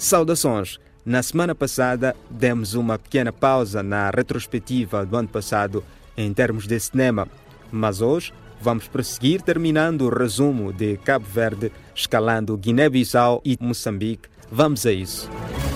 Saudações! Na semana passada demos uma pequena pausa na retrospectiva do ano passado em termos de cinema, mas hoje vamos prosseguir terminando o resumo de Cabo Verde, escalando Guiné-Bissau e Moçambique. Vamos a isso!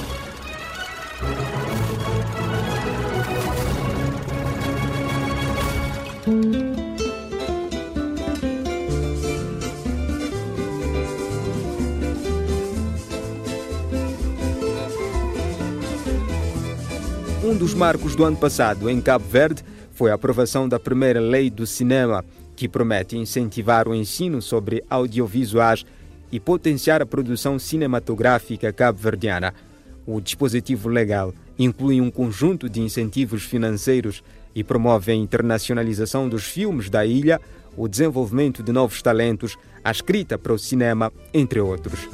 Um dos marcos do ano passado em Cabo Verde foi a aprovação da primeira lei do cinema, que promete incentivar o ensino sobre audiovisuais e potenciar a produção cinematográfica cabo-verdiana. O dispositivo legal inclui um conjunto de incentivos financeiros e promove a internacionalização dos filmes da ilha, o desenvolvimento de novos talentos, a escrita para o cinema, entre outros.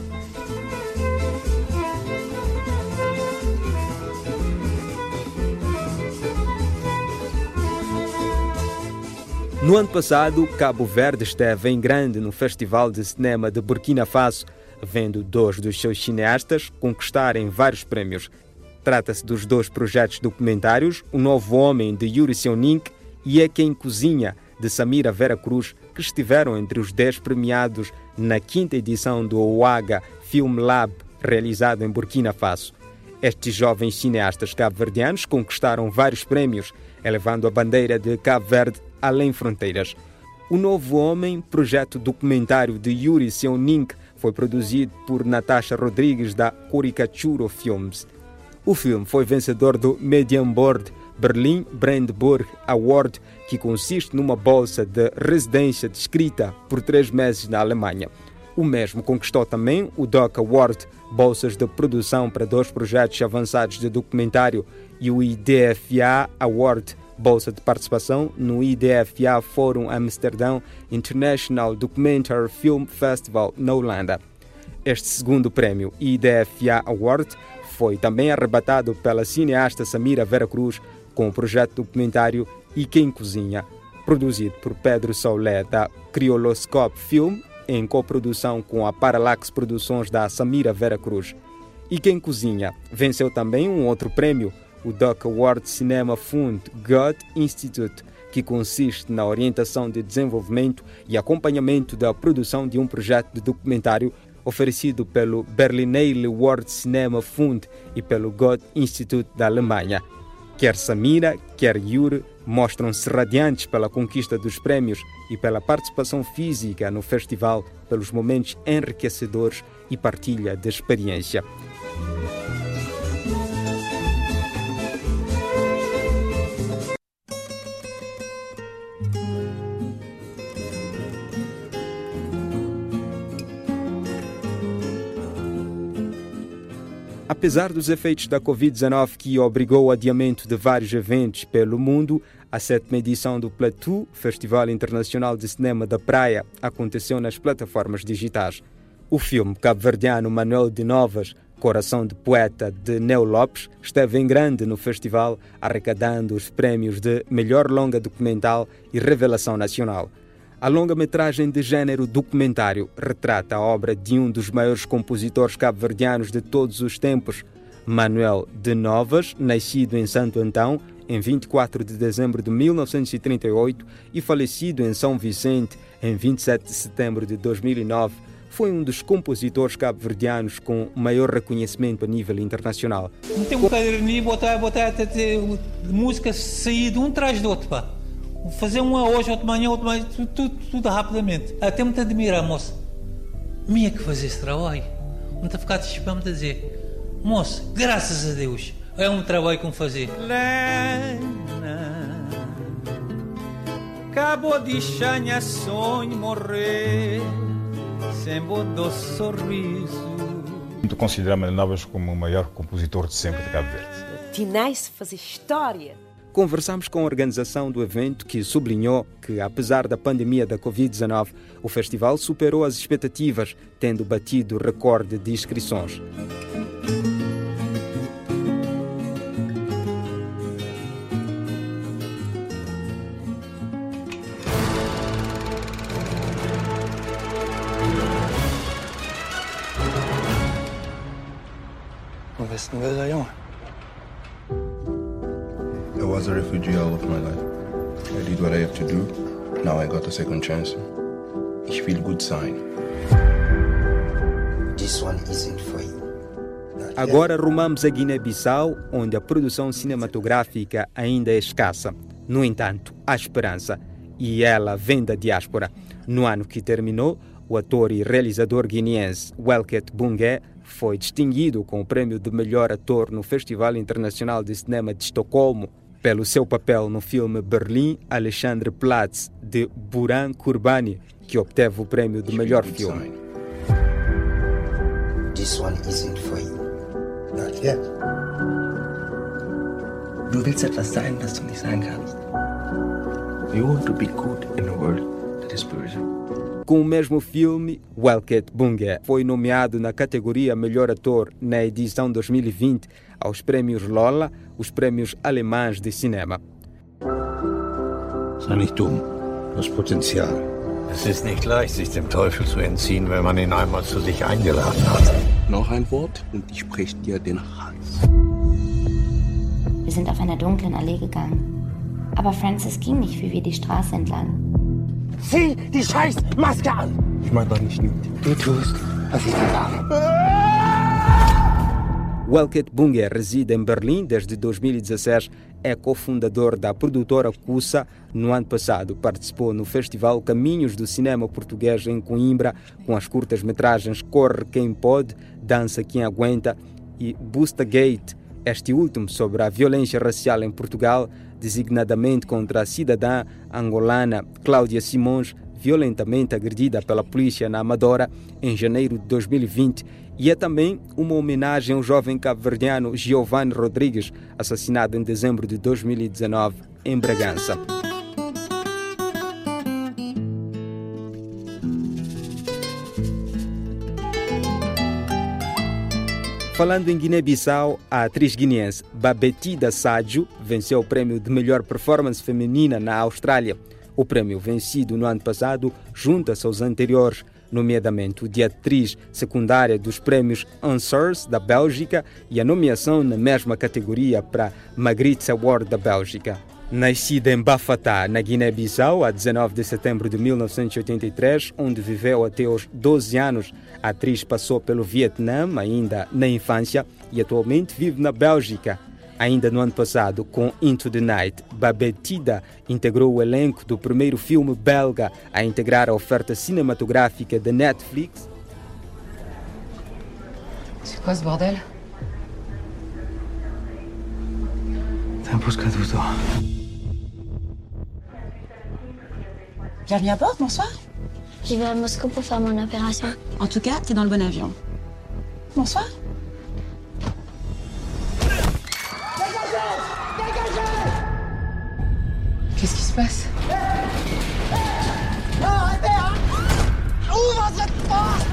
No ano passado, Cabo Verde esteve em grande no Festival de Cinema de Burkina Faso, vendo dois dos seus cineastas conquistarem vários prémios. Trata-se dos dois projetos documentários, O Novo Homem, de Yuri Seonink, e É Quem Cozinha, de Samira Vera Cruz, que estiveram entre os 10 premiados na 5ª edição do OAGA Film Lab, realizado em Burkina Faso. Estes jovens cineastas cabo-verdianos conquistaram vários prémios, elevando a bandeira de Cabo Verde além fronteiras. O Novo Homem, projeto documentário de Yuri Seonink, foi produzido por Natasha Rodrigues da Coricature Films. O filme foi vencedor do Medium Board Berlin Brandenburg Award, que consiste numa bolsa de residência de escrita por 3 meses na Alemanha. O mesmo conquistou também o Doc Award, bolsas de produção para 2 projetos avançados de documentário, e o IDFA Award, bolsa de participação no IDFA Forum Amsterdão International Documentary Film Festival, na Holanda. Este segundo prémio, IDFA Award, foi também arrebatado pela cineasta Samira Vera Cruz com o projeto documentário E Quem Cozinha, produzido por Pedro Soulé da Crioloscope Film, em coprodução com a Parallax Produções da Samira Vera Cruz. E Quem Cozinha venceu também um outro prémio, o Doc Award Cinema Fund Goethe Institute, que consiste na orientação de desenvolvimento e acompanhamento da produção de um projeto de documentário oferecido pelo Berlinale World Cinema Fund e pelo Goethe Institute da Alemanha. Quer Samira, quer Yuri mostram-se radiantes pela conquista dos prémios e pela participação física no festival, pelos momentos enriquecedores e partilha de experiência. Apesar dos efeitos da Covid-19 que obrigou o adiamento de vários eventos pelo mundo, a 7ª edição do Plateau, Festival Internacional de Cinema da Praia, aconteceu nas plataformas digitais. O filme cabo-verdiano Manuel de Novas, Coração de Poeta, de Neo Lopes, esteve em grande no festival, arrecadando os prémios de Melhor Longa Documental e Revelação Nacional. A longa-metragem de género documentário retrata a obra de um dos maiores compositores cabo-verdianos de todos os tempos, Manuel de Novas, nascido em Santo Antão em 24 de dezembro de 1938 e falecido em São Vicente em 27 de setembro de 2009, foi um dos compositores cabo-verdianos com maior reconhecimento a nível internacional. Não tem um caderninho, botar música sair de um atrás do outro, pá. Fazer uma hoje, outra manhã, tudo rapidamente. Até me admirar, moça. Minha que fazer esse trabalho. Não está a ficar a dizer, moça, graças a Deus, é um trabalho que fazer. Lena, acabou de chanha sonho morrer, sem do sorriso. Tu considera Manuel Novas como o maior compositor de sempre de Cabo Verde? Tinais fazer história. Conversamos com a organização do evento, que sublinhou que, apesar da pandemia da Covid-19, o festival superou as expectativas, tendo batido o recorde de inscrições. I was a refugee all of my life. I did what I have to do. Now I got a second chance. Ich feel good sign. This one isn't for you. Agora rumamos a Guiné-Bissau, onde a produção cinematográfica ainda é escassa. No entanto, há esperança. E ela vem da diáspora. No ano que terminou, o ator e realizador guineense Welket Bungé foi distinguido com o prêmio de melhor ator no Festival Internacional de Cinema de Estocolmo pelo seu papel no filme Berlim Alexandre Platz, de Buran Kurbani, que obteve o prêmio de melhor filme. This one isn't for you. Not yet. Du willst etwas sein, das du nicht sein kannst. You want to be good in a world that is böse. Com o mesmo filme, Welket Bungé foi nomeado na categoria Melhor Ator na edição 2020 aos Prêmios Lola, os prêmios alemães de cinema. Sei nicht dumm, das Potenzial. Es ist nicht leicht, sich dem Teufel zu entziehen, wenn man ihn einmal zu sich eingeladen hat. Noch ein Wort und ich brech dir den Hals. Wir sind auf einer dunklen Allee gegangen. Aber Francis ging nicht wie wir die Straße entlang. Zieh die scheiß Maske an! Ich meine doch nicht mit. Du tust, was ich dir sage. Welket Bungé reside em Berlim desde 2016, é cofundador da produtora Cussa. No ano passado participou no Festival Caminhos do Cinema Português em Coimbra, com as curtas-metragens Corre Quem Pode, Dança Quem Aguenta e Busta Gate, este último sobre a violência racial em Portugal, designadamente contra a cidadã angolana Cláudia Simões, violentamente agredida pela polícia na Amadora em janeiro de 2020, e é também uma homenagem ao jovem cabo-verdiano Giovanni Rodrigues, assassinado em dezembro de 2019 em Bragança. Falando em Guiné-Bissau, a atriz guineense Babetida Sadio venceu o prêmio de melhor performance feminina na Austrália. O prêmio vencido no ano passado junta-se aos anteriores, nomeadamente o de atriz secundária dos prémios Answers da Bélgica e a nomeação na mesma categoria para Magritte Award da Bélgica. Nascida em Bafatá, na Guiné-Bissau, a 19 de setembro de 1983, onde viveu até os 12 anos, a atriz passou pelo Vietnã, ainda na infância, e atualmente vive na Bélgica. Ainda no ano passado, com Into the Night, Babetida integrou o elenco do primeiro filme belga a integrar a oferta cinematográfica da Netflix. C'est quoi ce bordel? T'imposes qu'à 12 ans. Bienvenue à bord, bonsoir. Je vais à Moscou pour faire mon opération. En tout cas, t'es dans le bon avion. Bonsoir. Qu'est-ce qui se passe? Non, arrêtez, hein! Ouvre cette porte!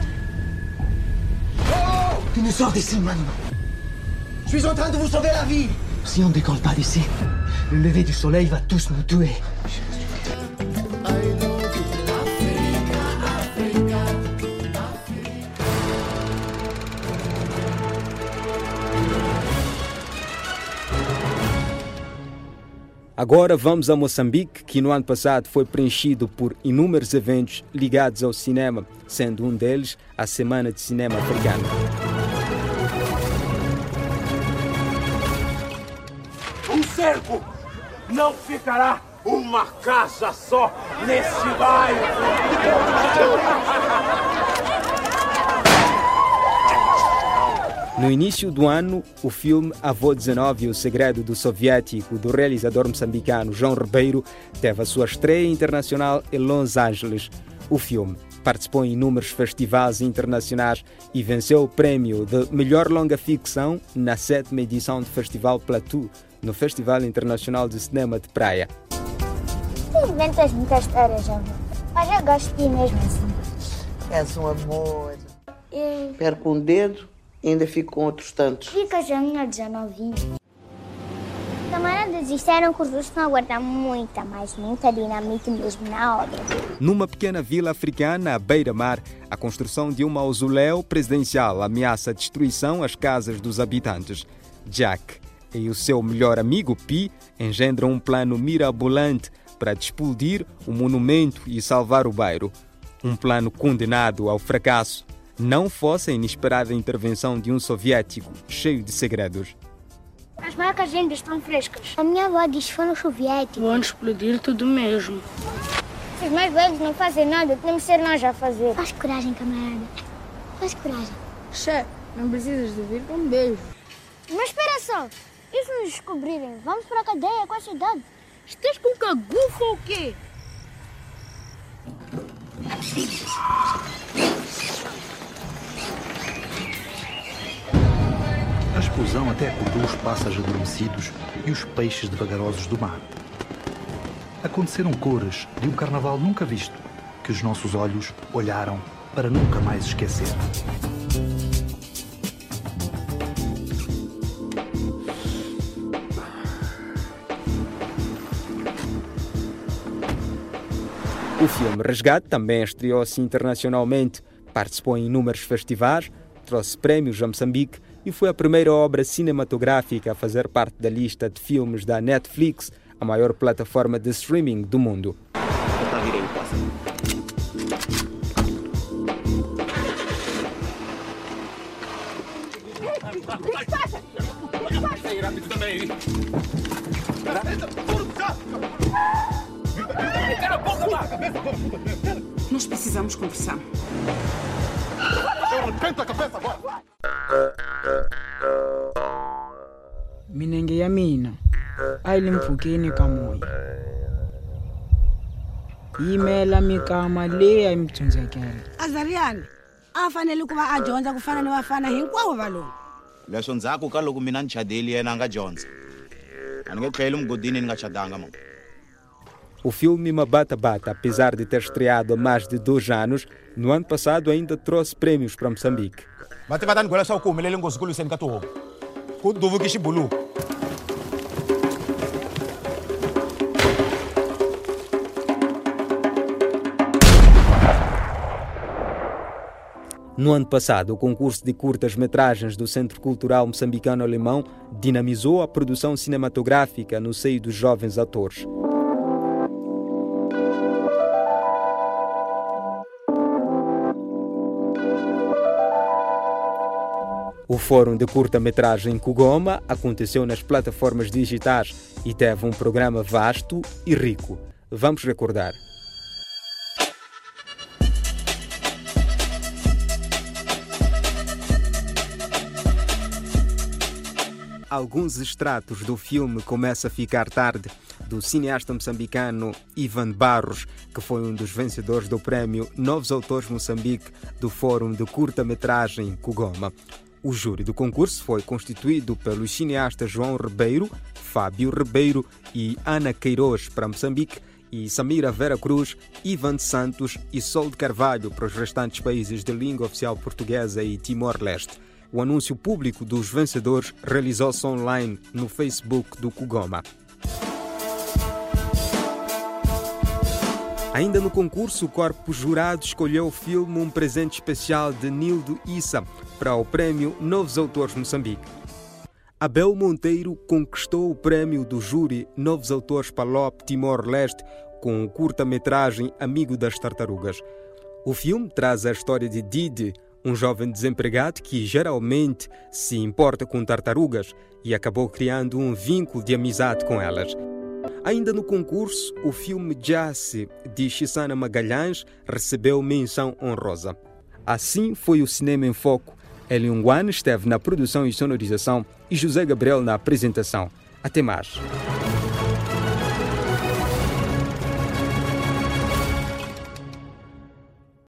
Oh! Tu nous sors d'ici maintenant. Je suis en train de vous sauver la vie. Si on ne décolle pas d'ici, le lever du soleil va tous nous tuer. Agora vamos a Moçambique, que no ano passado foi preenchido por inúmeros eventos ligados ao cinema, sendo um deles a Semana de Cinema Africano. Um cerco não ficará uma casa só nesse bairro. No início do ano, o filme Avô 19 e o Segredo do Soviético, do realizador moçambicano João Ribeiro, teve a sua estreia internacional em Los Angeles. O filme participou em inúmeros festivais internacionais e venceu o prêmio de melhor longa-ficção na 7ª edição do Festival Plateau, no Festival Internacional de Cinema de Praia. Tu inventas muitas histórias, João. Mas eu gosto de ti mesmo assim. És um amor. Perco um dedo. Ainda fico com outros tantos. Ficas a minha 19. Camaradas disseram que os russos estão a guardar muita dinamite mesmo na obra. Numa pequena vila africana, à beira-mar, a construção de um mausoléu presidencial ameaça a destruição às casas dos habitantes. Jack e o seu melhor amigo Pi engendram um plano mirabolante para desplodir o monumento e salvar o bairro. Um plano condenado ao fracasso, não fosse a inesperada intervenção de um soviético cheio de segredos. As marcas ainda estão frescas. A minha avó diz que foram soviéticos. Vão explodir tudo mesmo. Se os mais velhos não fazem nada, temos que ser nós a fazer. Faz coragem, camarada. Faz coragem. Che, não precisas de vir com um beijo. Mas espera só. E se nos descobrirem? Vamos para a cadeia com essa idade. Estás com cagufo ou quê? A explosão até acordou os pássaros adormecidos e os peixes devagarosos do mar. Aconteceram cores de um carnaval nunca visto, que os nossos olhos olharam para nunca mais esquecer. O filme Resgate também estreou-se internacionalmente, participou em inúmeros festivais, trouxe prémios a Moçambique e foi a primeira obra cinematográfica a fazer parte da lista de filmes da Netflix, a maior plataforma de streaming do mundo. Nós precisamos conversar. Minenge ya mina ayilimfukeni kamoya yimela mikama leyi a yi mi tsundzekela. Azariani a fanele ku va a dyondza ku fana ni vafana hinkwavo valungu. Leswo ndzhaku ka loko mina ni chadeli yena a nga dyondza a ni nge tlheli mugodini ni nga chadanga mama. O filme Mabata Bata, apesar de ter estreado há mais de 2 anos, no ano passado ainda trouxe prémios para Moçambique. No ano passado, o concurso de curtas-metragens do Centro Cultural Moçambicano-Alemão dinamizou a produção cinematográfica no seio dos jovens atores. O Fórum de Curta-Metragem Kugoma aconteceu nas plataformas digitais e teve um programa vasto e rico. Vamos recordar. Alguns extratos do filme Começa a Ficar Tarde, do cineasta moçambicano Ivan Barros, que foi um dos vencedores do prémio Novos Autores Moçambique do Fórum de Curta-Metragem Kugoma. O júri do concurso foi constituído pelos cineastas João Ribeiro, Fábio Ribeiro e Ana Queiroz para Moçambique e Samira Vera Cruz, Ivan Santos e Sol de Carvalho para os restantes países de língua oficial portuguesa e Timor-Leste. O anúncio público dos vencedores realizou-se online no Facebook do Kugoma. Ainda no concurso, o corpo jurado escolheu o filme Um Presente Especial de Nildo Issa para o prémio Novos Autores Moçambique. Abel Monteiro conquistou o prémio do júri Novos Autores Palop Timor-Leste com o curta-metragem Amigo das Tartarugas. O filme traz a história de Didi, um jovem desempregado que geralmente se importa com tartarugas e acabou criando um vínculo de amizade com elas. Ainda no concurso, o filme Jace, de Chisana Magalhães, recebeu menção honrosa. Assim foi o Cinema em Foco. Eliungwan esteve na produção e sonorização e José Gabriel na apresentação. Até mais.